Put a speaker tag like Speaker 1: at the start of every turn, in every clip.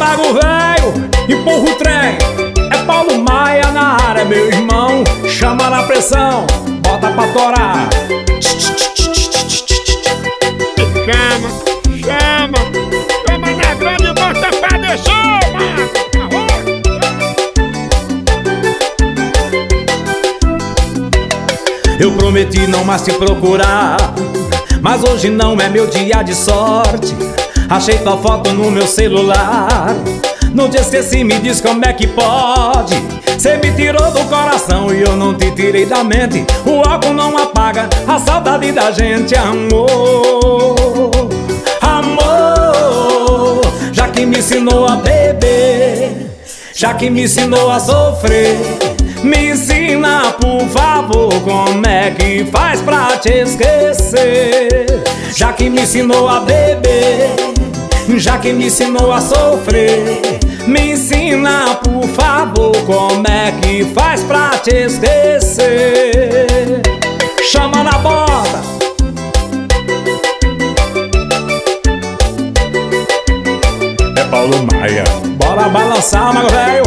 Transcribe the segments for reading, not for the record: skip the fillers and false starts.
Speaker 1: Mago velho, empurra o trem. É Paulo Maia na área, meu irmão. Chama na pressão, bota pra torar.
Speaker 2: Chama na grande e bota pra descer, Mago.
Speaker 1: Eu prometi não mais te procurar, mas hoje não é meu dia de sorte. Achei tua foto no meu celular. Não te esqueci, me diz como é que pode. Cê me tirou do coração e eu não te tirei da mente. O álcool não apaga a saudade da gente. Amor, amor, já que me ensinou a beber, já que me ensinou a sofrer, me ensina, por favor, como é que faz pra te esquecer. Já que me ensinou a beber, já que me ensinou a sofrer, me ensina, por favor, como é que faz pra te esquecer. Chama na bota. É Paulo Maia. Bora balançar, mago velho.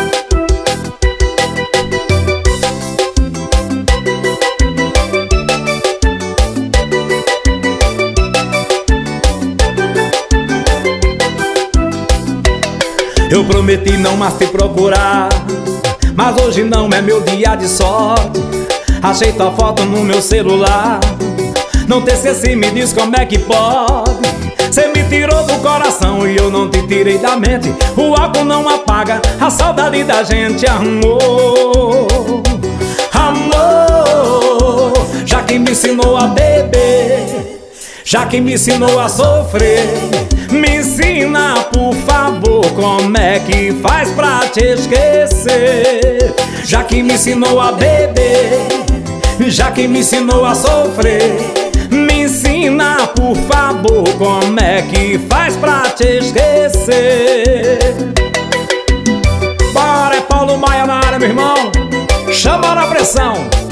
Speaker 1: Eu prometi não mais te procurar, mas hoje não é meu dia de sorte. Achei tua foto no meu celular. Não te esqueci, me diz como é que pode. Cê me tirou do coração e eu não te tirei da mente. O álcool não apaga a saudade da gente. Amor, amor, já que me ensinou a beber, já que me ensinou a sofrer, me ensina, por favor, como é que faz pra te esquecer. Já que me ensinou a beber, já que me ensinou a sofrer, me ensina, por favor, como é que faz pra te esquecer. Bora, é Paulo Maia na área, meu irmão. Chama na pressão.